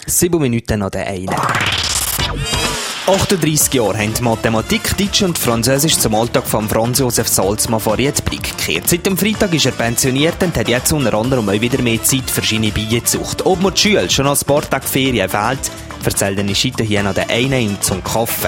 7 Minuten nach der einen. 38 Jahre haben Mathematik, Deutsch und Französisch zum Alltag von Franz Josef Salzmann vor Riedbrück gekehrt. Seit dem Freitag ist er pensioniert und hat jetzt unter anderem auch wieder mehr Zeit für seine Bienenzucht. Ob mir die Schule schon als paar Tage Ferien fehlt, erzählt er Schitten hier noch der einen zum Kaffee.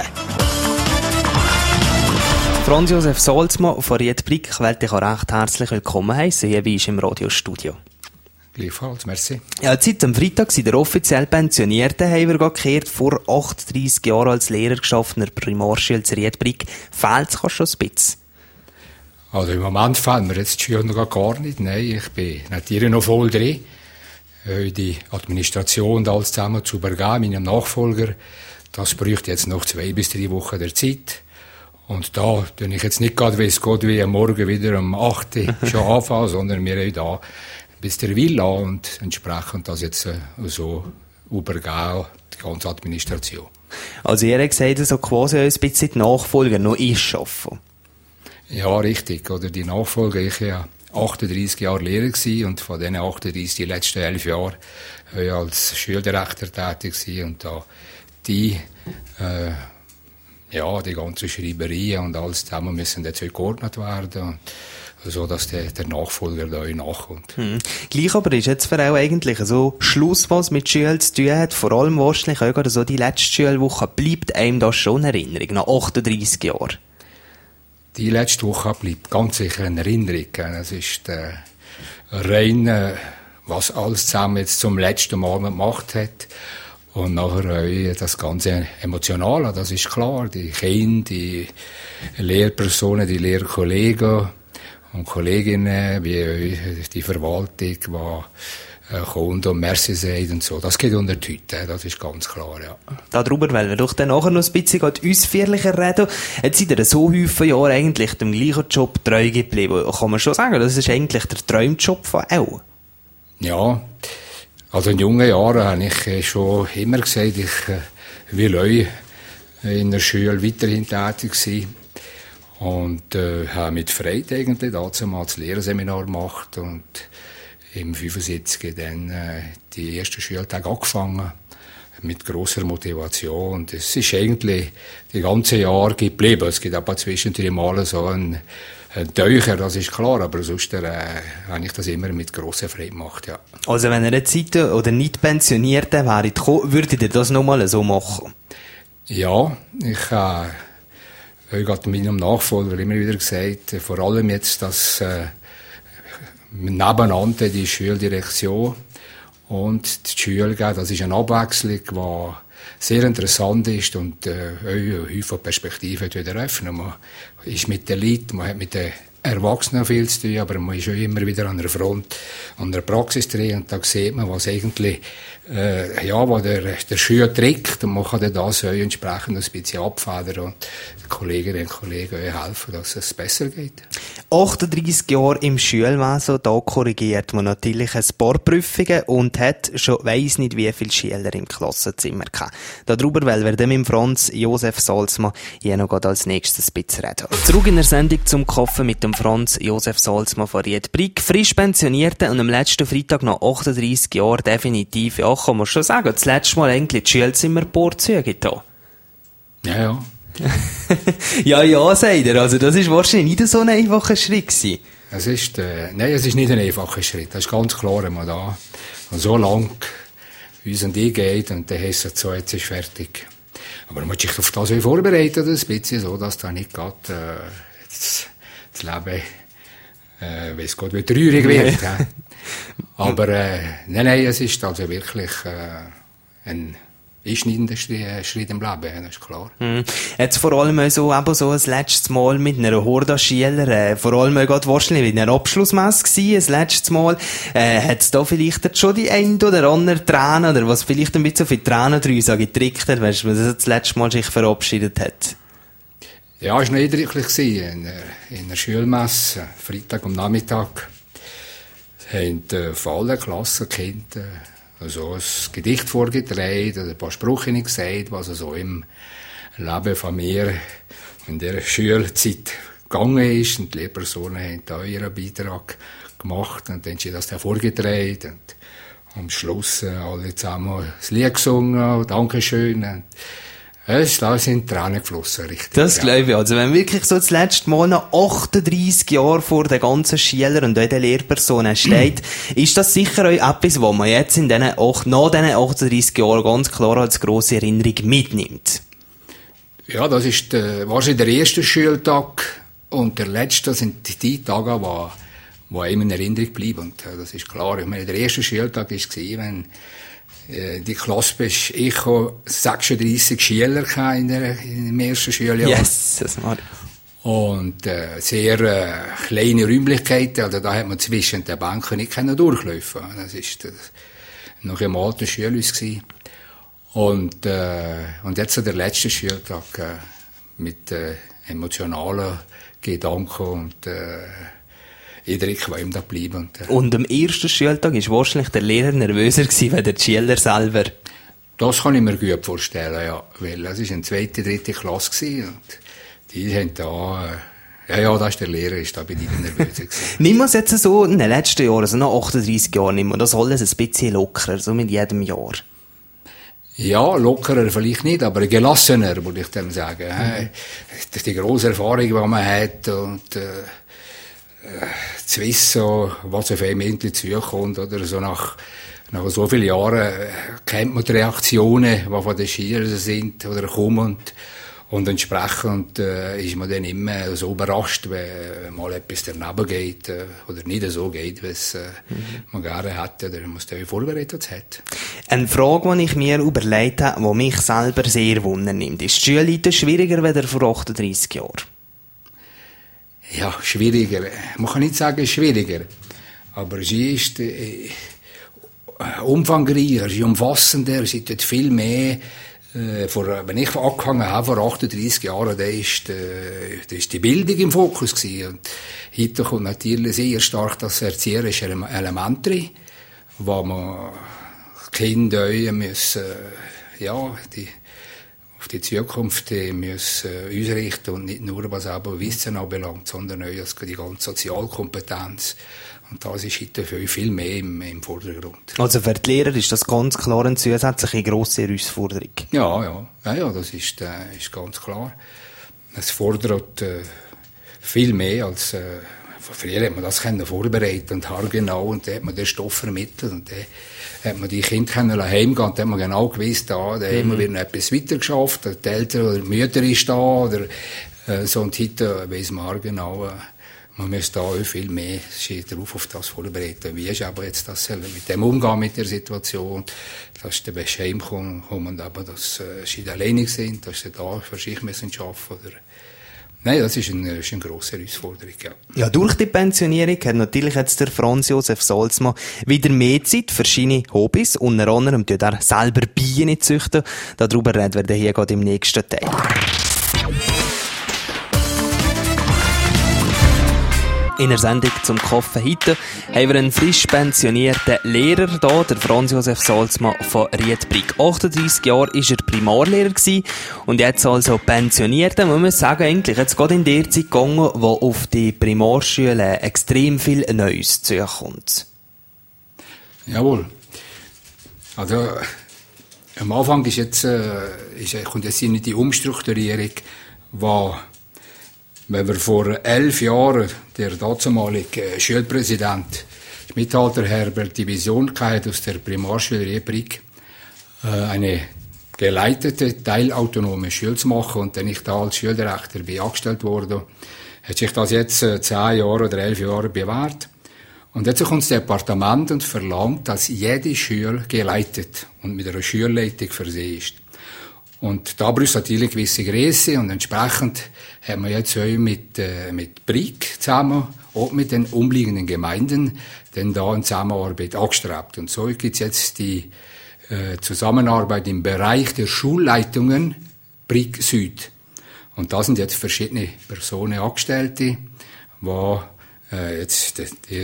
Franz Josef Salzmann von Riedbrück, ich will dich auch recht herzlich willkommen heissen, hier wie im Radiostudio. Gleichfalls, merci. Ja, seit am Freitag sind der offiziell Pensionierte haben wir gekehrt, vor 38 Jahren als Lehrer geschaffener Primarschule zu Riedbrück. Fehlt es schon ein bisschen? Also im Moment fehlt mir jetzt die Schule noch gar nicht. Nein, ich bin natürlich noch voll drin. Die Administration und alles zusammen zu übergeben, meinem Nachfolger, das bräuchte jetzt noch 2 bis 3 Wochen der Zeit. Und da tue ich jetzt nicht gerade, wie es geht, wie am Morgen wieder um 8 Uhr schon anfangen, sondern wir haben da bis der Villa und entsprechend das jetzt so übergeben, die ganze Administration. Also ihr habt gesagt, so quasi ein bisschen die Nachfolger noch schaffen. Ja, richtig. Oder die Nachfolger, ich war ja 38 Jahre Lehrer gewesen und von diesen 38 die letzten 11 Jahre als Schuldirektor tätig gewesen und da die ganze Schreiberei und alles zusammen müssen jetzt geordnet werden, so dass der Nachfolger da nachkommt. Gleich aber ist jetzt für auch eigentlich so Schluss, was mit Schule zu tun hat, vor allem wahrscheinlich auch gerade so die letzte Schulwoche, bleibt einem das schon in Erinnerung, nach 38 Jahren? Die letzte Woche bleibt ganz sicher in Erinnerung. Es ist rein, was alles zusammen jetzt zum letzten Mal gemacht hat. Und nachher auch das ganze Emotionale, das ist klar. Die Kinder, die Lehrpersonen, die Lehrkollegen und Kolleginnen, wie die Verwaltung, die kommt und Merci sagt und so. Das geht unter die Hütte, das ist ganz klar, ja. Darüber wollen wir doch dann nachher noch ein bisschen ausführlicher reden. Jetzt sind ihr so viele Jahre eigentlich dem gleichen Job treu geblieben. Kann man schon sagen, das ist eigentlich der Traumjob von auch. Ja. Also in jungen Jahren habe ich schon immer gesagt, ich will euch in der Schule weiterhin tätig sein. Und habe mit Freude eigentlich dazu mal das Lehrerseminar gemacht und im 75 dann die ersten Schultage angefangen mit grosser Motivation. Und es ist eigentlich die ganze Jahre geblieben. Es gibt aber zwischendurch mal so ein Teucher, das ist klar, aber sonst habe ich das immer mit grosser Freude gemacht, ja. Also wenn ihr eine Zeit oder nicht pensioniert wäret, würdet ihr das nochmal so machen? Ja, ich habe gerade meinem Nachfolger immer wieder gesagt, vor allem jetzt, dass nebeneinander die Schuldirektion und die Schule, das ist eine Abwechslung, die sehr interessant ist und häufig Perspektiven wieder öffnen. Man ist mit den Leuten, man hat mit den Erwachsenen viel zu tun, aber man ist auch immer wieder an der Front, an der Praxis drin und da sieht man, was eigentlich, wo der Schuh trägt und man kann dann das auch entsprechend ein bisschen abfedern und den Kolleginnen und Kollegen helfen, dass es besser geht. 38 Jahre im Schulwesen, da korrigiert man natürlich ein paar Prüfungen und hat schon weiss nicht wie viele Schüler im Klassenzimmer gehabt. Darüber wollen wir dann mit Franz Josef Salzmann hier noch als nächstes ein bisschen reden. Zurück in der Sendung zum Kaffee mit dem Franz Josef Salzmann von Riedbrück, frisch Pensionierte und am letzten Freitag nach 38 Jahren definitiv, ja, kann man schon sagen, das letzte Mal eigentlich die Schulzimmerbohrzüge da. Ja. ja, sagt er. Also, das ist wahrscheinlich nicht so ein einfacher Schritt gewesen. Es ist nicht ein einfacher Schritt. Das ist ganz klar, wenn man da so lang uns und ich geht und dann heisst es so, jetzt ist fertig. Aber man muss sich auf das vorbereiten, ein bisschen so, dass da nicht gerade das Leben, wie es geht, wie traurig wird. Aber nein, es ist also wirklich ein einschneidender Schritt im Leben, das ist klar. Jetzt vor allem so ein letztes Mal mit einer Horde Schüler, vor allem gerade wahrscheinlich mit einer Abschlussmesse gewesen, ein letztes Mal, hat es da vielleicht jetzt schon die ein oder andere Tränen, oder was vielleicht ein bisschen für Tränen draus getrickt hat, weißt du, wenn das letzte Mal sich verabschiedet hat? Ja, es war noch eindrücklich in der Schulmesse, Freitag am Nachmittag, haben von allen Klassenkinder also ein Gedicht vorgetragen oder ein paar Sprüche gesagt, was so im Leben von mir in der Schulzeit gegangen ist. Und die Lehrpersonen haben da ihren Beitrag gemacht und dann haben sie das vorgetragen. am Schluss alle zusammen das Lied gesungen, Dankeschön. Da sind Tränen geflossen, richtig. Das glaube ich. Also, wenn wirklich so das letzte Mal noch 38 Jahre vor den ganzen Schülern und auch den Lehrpersonen steht, ist das sicher auch etwas, was man jetzt nach diesen 38 Jahren ganz klar als grosse Erinnerung mitnimmt. Ja, das ist wahrscheinlich der erste Schultag und der letzte sind die Tage, die einem in Erinnerung bleiben. Und das ist klar. Ich meine, der erste Schultag war, wenn die Klasse bist, ich habe 36 Schüler im ersten Schuljahr. Yes, das war. Und sehr kleine Räumlichkeiten, also da hat man zwischen den Bänken nicht durchlaufen. Das war noch im alten Schulhaus gewesen. Und jetzt so der letzte Schultag mit emotionalen Gedanken und Eindruck, die ihm da bleiben. Und am ersten Schultag war wahrscheinlich der Lehrer nervöser gewesen, als der Schüler selber. Das kann ich mir gut vorstellen, ja. Weil das war eine 2., 3. Klasse gewesen und die haben da, da ist der Lehrer, ist da bei dir nervös gewesen. Nimm es jetzt so in den letzten Jahren, also nach 38 Jahren, nimm das alles ein bisschen lockerer, so mit jedem Jahr. Ja, lockerer vielleicht nicht, aber gelassener, würde ich dem sagen. Das ist die grosse Erfahrung, die man hat und zu wissen, was auf einem endlich zukommt, oder so nach so vielen Jahren kennt man die Reaktionen, die von den Schülern sind oder kommen und entsprechend ist man dann immer so überrascht, wenn mal etwas daneben geht oder nicht so geht, wie es man gerne hätte oder man es vorbereitet hat. Eine Frage, die ich mir überlegt habe, die mich selber sehr wundernimmt, ist die Schulleitung schwieriger als vor 38 Jahren? Ja, schwieriger. Man kann nicht sagen schwieriger, aber sie ist umfangreicher, sie ist umfassender, sie tut viel mehr. Wenn ich angefangen habe, vor 38 Jahren, da ist die Bildung im Fokus gewesen. Und heute kommt natürlich sehr stark das erzieherische Element rein, wo man Kinder müssen, auf die Zukunft müssen ausrichten und nicht nur, was aber Wissen anbelangt, sondern auch die ganze Sozialkompetenz. Und das ist heute viel mehr im Vordergrund. Also für die Lehrer ist das ganz klar eine zusätzliche grosse Herausforderung. Ja, das ist ganz klar. Es fordert viel mehr als früher hat man das vorbereitet und haargenau und dann hat man den Stoff vermittelt und dann hat man die Kinder heimgehen und dann hat man genau gewusst, da haben wir noch etwas weiter geschafft, die Eltern oder die Mütter ist da oder so und heute weiss man haargenau, man muss da auch viel mehr darauf auf das vorbereiten. Wie ist aber jetzt das mit dem Umgang mit der Situation, dass der Bescheid kommt und aber, dass sie alleine sind, dass sie da für sich müssen arbeiten oder nein, das ist eine grosse Herausforderung, ja. Ja, durch die Pensionierung hat natürlich jetzt der Franz Josef Salzmann wieder mehr Zeit für seine Hobbys, unter anderem tut er selber Bienen züchten. Darüber reden wir hier gerade im nächsten Teil. In der Sendung zum Koffen heute haben wir einen frisch pensionierten Lehrer hier, der Franz Josef Salzmann von Riedbrig. 38 Jahre war er Primarlehrer gewesen und jetzt also pensioniert. Man muss sagen, eigentlich jetzt gerade in der Zeit gegangen, wo auf die Primarschulen extrem viel Neues zukommt. Jawohl. Also am Anfang kommt jetzt nicht die Umstrukturierung, wenn wir vor 11 Jahren der damalige Schulpräsident Schmidhalter Herbert die Vision hatte, aus der Primarschule Riedbrig eine geleitete, teilautonome Schule zu machen und dann ich da als Schuldirektor angestellt wurde, hat sich das jetzt 10 Jahre oder 11 Jahre bewährt. Und jetzt kommt das Departement und verlangt, dass jede Schule geleitet und mit einer Schulleitung versehen ist. Und da braucht es natürlich gewisse Größe und entsprechend haben wir jetzt auch mit Brig zusammen, auch mit den umliegenden Gemeinden, denn da eine Zusammenarbeit angestrebt. Und so gibt es jetzt die Zusammenarbeit im Bereich der Schulleitungen Brig Süd. Und da sind jetzt verschiedene Personen Angestellte, die jetzt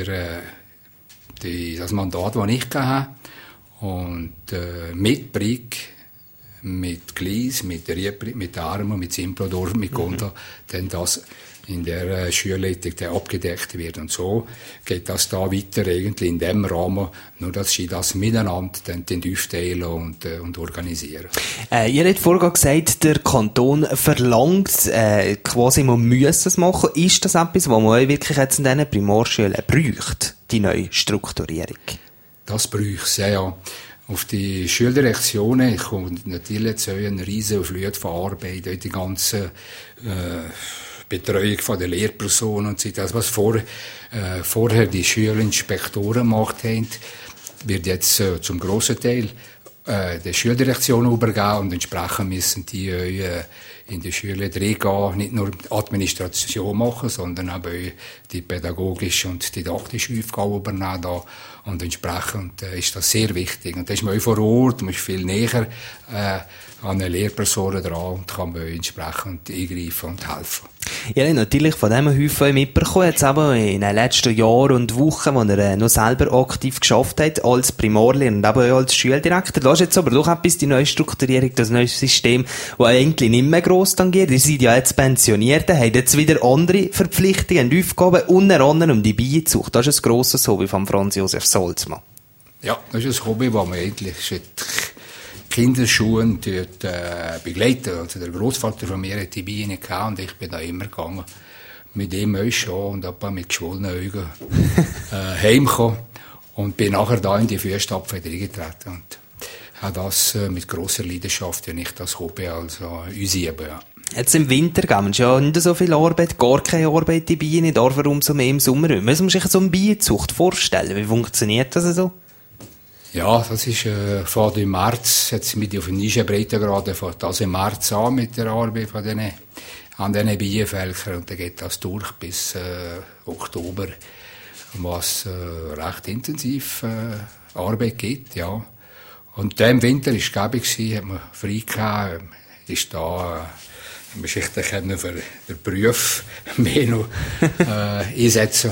das Mandat, das ich hatte, und mit Brig, mit Glies, mit Riedbrig, mit Armen, mit Simplodorf, mit Gonda, dann das in der Schulleitung der abgedeckt wird. Und so geht das da weiter eigentlich in dem Rahmen, nur dass sie das miteinander dann aufteilen und organisieren. Ihr habt vorhin gesagt, der Kanton verlangt, quasi man muss es machen. Ist das etwas, was man wirklich jetzt in diesen Primarschulen braucht, die neue Strukturierung? Das braucht es, ja. Auf die Schuldirektionen kommt natürlich so eine riesige Flut von Arbeit, die ganze Betreuung von der Lehrpersonen und so. Das, was vorher die Schulinspektoren gemacht haben, wird jetzt zum grossen Teil der Schuldirektion übergeben und entsprechend müssen die in die Schule reingehen, nicht nur die Administration machen, sondern auch die pädagogische und didaktische Aufgabe übernehmen da. Und entsprechend ist das sehr wichtig. Und da ist man vor Ort, man ist viel näher an den Lehrpersonen dran und kann man entsprechend eingreifen und helfen. Ja, natürlich von dem Häufchen mitbekommen, jetzt aber in den letzten Jahren und Wochen, wo er noch selber aktiv geschafft hat, als Primarlehrer und aber auch als Schuldirektor. Da ist jetzt aber doch etwas die neue Strukturierung, das neue System, das eigentlich nicht mehr gross tangiert. Ihr seid ja jetzt Pensionierte, habt jetzt wieder andere Verpflichtungen und Aufgaben, unter anderem die Bienenzucht. Das ist ein grosses Hobby von Franz Josef Salzmann. Ja, das ist ein Hobby, das man eigentlich Kinderschuhen dort begleiten. Also der Großvater von mir hat die Bienen gehabt und ich bin da immer gegangen mit ihm schon und ab mit geschwollenen Augen heimgekommen und bin nachher da in die Fußstapfen eingetreten und habe das mit grosser Leidenschaft ja nicht das Hobby also ausüben. Ja. Jetzt im Winter geben wir ja nicht so viel Arbeit, gar keine Arbeit in Bienen, dafür umso mehr im Sommer. Wie muss man sich so eine Bienenzucht vorstellen? Wie funktioniert das so? Ja, das ist vor dem März, jetzt sind wir auf der Nischenbreitengrade, fängt das im März an mit der Arbeit an diesen Bienenvölkern und dann geht das durch bis Oktober, was recht intensiv Arbeit gibt, ja. Und der im Winter war es gäbig, hat man frei gehabt, ist da, man sich dann für den Beruf mehr noch einsetzen.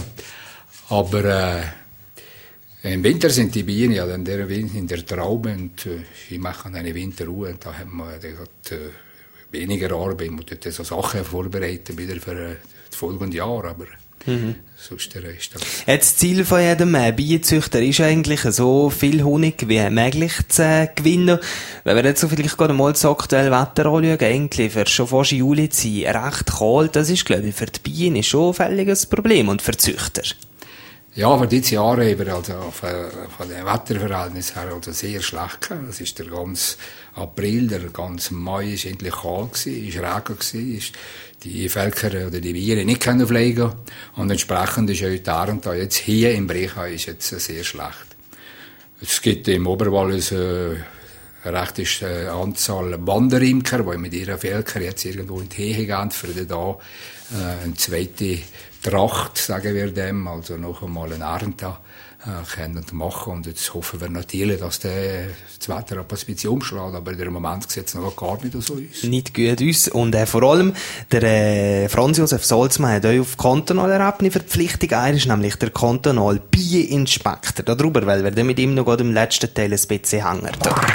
Aber im Winter sind die Bienen ja dann in der Traube und sie machen eine Winterruhe und da hat man weniger Arbeit, man tut so Sachen vorbereiten wieder für das folgende Jahr, aber sonst der Rest. Das Ziel von jedem Bienenzüchter ist eigentlich, so viel Honig wie möglich zu gewinnen. Wenn wir jetzt so vielleicht gerade mal das aktuelle Wetter anschauen, eigentlich für schon fast Juli zu sein, recht kalt, das ist, glaube ich, für die Bienen schon ein völliges Problem und für die Züchter. Ja, aber diese Jahre haben wir also von den Wetterverhältnissen her also sehr schlecht gehabt. Das ist der ganze April, der ganze Mai ist endlich kalt gewesen, ist Regen gewesen, ist die Völker oder die Bienen nicht können fliegen und entsprechend ist auch die Ernte da jetzt hier im Brecha ist jetzt sehr schlecht. Es gibt im Oberwallis eine rechte Anzahl Wanderimker, die mit ihren Völkern jetzt irgendwo in die Hehe gehen, für da eine zweite Tracht, sagen wir dem, also noch einmal eine Ernte können machen. Und jetzt hoffen wir natürlich, dass das Wetter ein bisschen umschlägt, aber im Moment sieht es noch gar nicht so aus. Nicht gut aus. Und vor allem, der Franz Josef Salzmann hat euch auf kantonaler Ebene Verpflichtung. Er ist nämlich der kantonale Bieninspektor. Darüber, weil wir dann mit ihm noch gerade im letzten Teil ein bisschen hängen.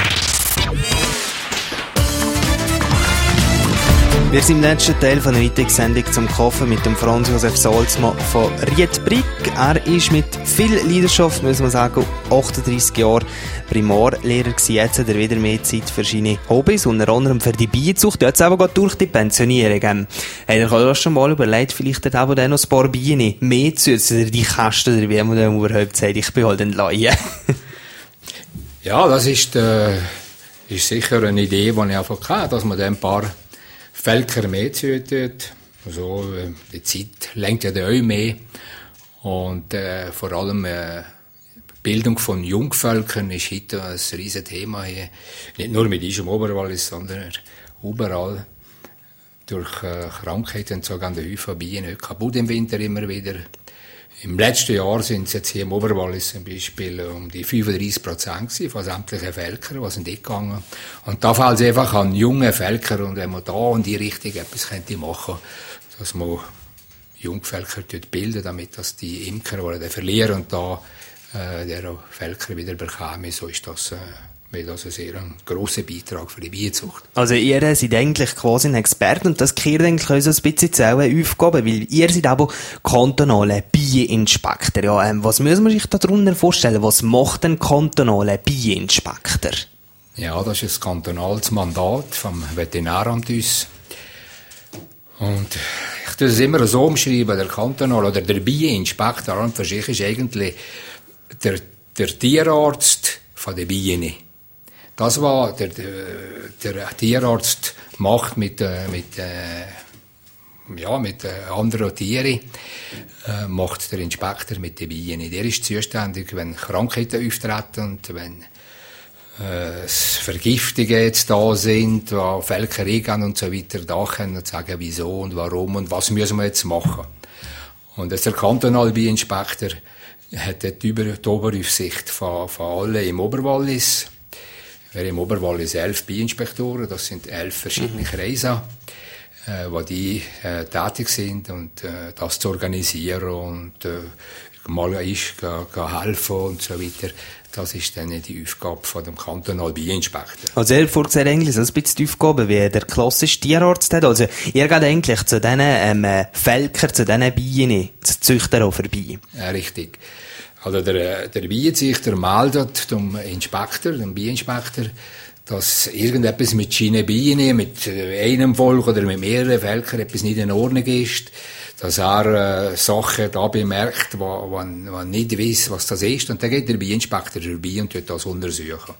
Wir sind im letzten Teil von der Mittagssendung zum Kaffee mit dem Franz Josef Salzmann von Riedbrick. Er ist mit viel Leidenschaft, muss man sagen, 38 Jahre Primarlehrer gewesen. Jetzt hat er wieder mehr Zeit für seine Hobbys, unter anderem für die Bienenzucht. Jetzt aber gerade durch die Pensionierung. Hat er das schon mal überlegt, vielleicht hat er noch ein paar Bienen mehr zu die Kästen, oder wie man dann überhaupt sagt, ich bin halt ein Laie. Ja, das ist sicher eine Idee, die ich einfach hatte, dass man dann ein paar Völker mehr züchtet. Also, die Zeit lenkt ja dann auch mehr. Und vor allem Bildung von Jungvölkern ist heute ein riesen Thema hier. Nicht nur mit uns im Oberwallis, sondern überall. Durch Krankheiten so gehen die Häufen Bienen kaputt im Winter immer wieder. Im letzten Jahr sind es jetzt hier im Oberwallis zum Beispiel um die 35% von sämtlichen Völkern, die sind gegangen. Und da fällt es einfach an junge Völker, und wenn man da in die Richtung etwas könnte machen, dass man Jungvölker bilden, damit dass die Imker oder der verlieren und da der Völker wieder bekommen, so ist das mit also sehr einen grossen Beitrag für die Bienenzucht. Also ihr seid eigentlich quasi ein Experte und das gehört eigentlich auch so ein bisschen zu euren Aufgaben, weil ihr seid aber kantonaler Bieneninspektor. Ja, was muss man sich darunter vorstellen? Was macht ein kantonaler Bieneninspektor? Ja, das ist ein kantonales Mandat vom Veterinäramt uns. Und ich tue es immer so umschreiben, der kantonale oder der Bieneninspektor an für sich ist eigentlich der Tierarzt von den Bienen. Das war der Tierarzt macht mit anderen Tieren, macht der Inspektor mit den Bienen. Der ist zuständig, wenn Krankheiten auftreten und wenn Vergiftungen jetzt da sind, Völker reingehen und so weiter, da können wir sagen, wieso und warum und was müssen wir jetzt machen. Und der kantonale Bieneninspektor hat dort die Oberaufsicht von allen im Oberwallis. Im Oberwallis 11 Bieneninspektoren, das sind 11 verschiedene Kreise, wo die tätig sind und das zu organisieren und mal helfen und so weiter. Das ist dann die Aufgabe von dem kantonalen Bieneninspektor. Also ihr vorgesehen eigentlich so ein bisschen die Aufgabe, wie der klassische Tierarzt hat. Also ihr geht eigentlich zu diesen Völkern, zu diesen Bienen, zu Züchtern auch vorbei. Ja, richtig. Also der Bienenzüchter meldet dem Bieneninspektor, dass irgendetwas mit seinen Bienen, mit einem Volk oder mit mehreren Völkern etwas nicht in Ordnung ist, dass er Sachen da bemerkt, wo nicht weiss, was das ist. Und dann geht der Bieneninspektor vorbei und tut das untersuchen.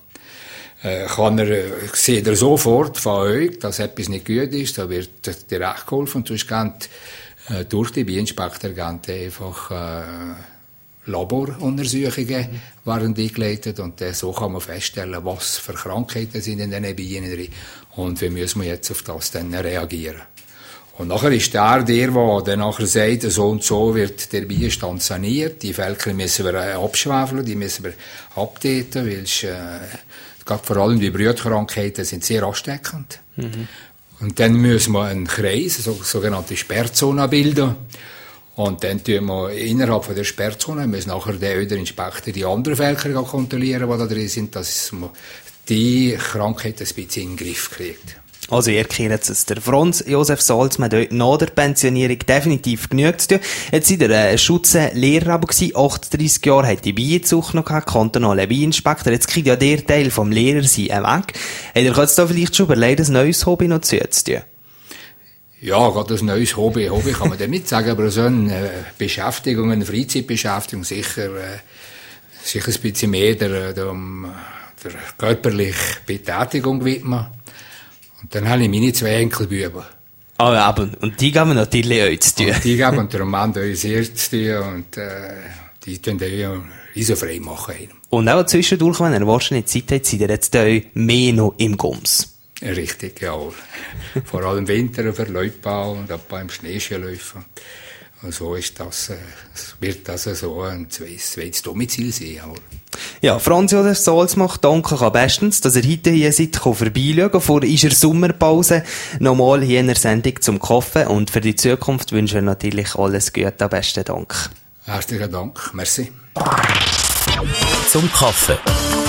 Sieht er sofort von euch, dass etwas nicht gut ist, da wird direkt geholfen. Und sonst gehen durch die Bieneninspektor einfach Laboruntersuchungen werden eingeleitet und so kann man feststellen, was für Krankheiten sind in diesen Bienen drin und wie müssen wir jetzt auf das dann reagieren. Und nachher ist der dann nachher sagt, so und so wird der Bienenstand saniert, die Völker müssen wir abschwefeln, die müssen wir abtöten, weil gerade vor allem die Brutkrankheiten sind sehr ansteckend. Mhm. Und dann müssen wir einen Kreis, sogenannte Sperrzone bilden. Und dann tun wir innerhalb von der Sperrzone, müssen nachher der Inspektor die anderen Völker kontrollieren, die da drin sind, dass man die Krankheit ein bisschen in den Griff kriegt. Also ihr kennt es, der Franz Josef Salzmann hat nach der Pensionierung definitiv genug zu tun. Jetzt seid ihr Schutzenlehrer aber gewesen, 38 Jahre hat die Bienenzucht noch gehabt, kantonaler Bieneninspektor. Jetzt kriegt ja der Teil vom Lehrersein weg. Habt ihr jetzt da vielleicht schon überlegt, ein neues Hobby noch zu tun? Ja, gerade ein neues Hobby kann man dem nicht sagen, aber so eine Beschäftigung, eine Freizeitbeschäftigung, sicher ein bisschen mehr der körperlichen Betätigung widmen. Und dann habe ich meine 2 Enkelbuben. Ah, aber, und die geben natürlich euch zu tun. Und die geben der Mann euch sehr zu tun und die tun euch riesofrei machen. Und auch zwischendurch, wenn ihr wahrscheinlich Zeit habt, seid ihr jetzt euch mehr noch im Gums. Richtig, ja. Vor allem im Winter für Leutbau und auch beim Schneeskiläufen. Und so ist das, wird das so ein zweites Domizil sein. Ja, Franz Josef Salzmann, danke bestens, dass ihr heute hier seid, vorbeischauen. Vor unserer Sommerpause nochmal hier in der Sendung zum Kaffee. Und für die Zukunft wünsche ich natürlich alles Gute. Besten Dank. Herzlichen Dank. Merci. Zum Kaffee.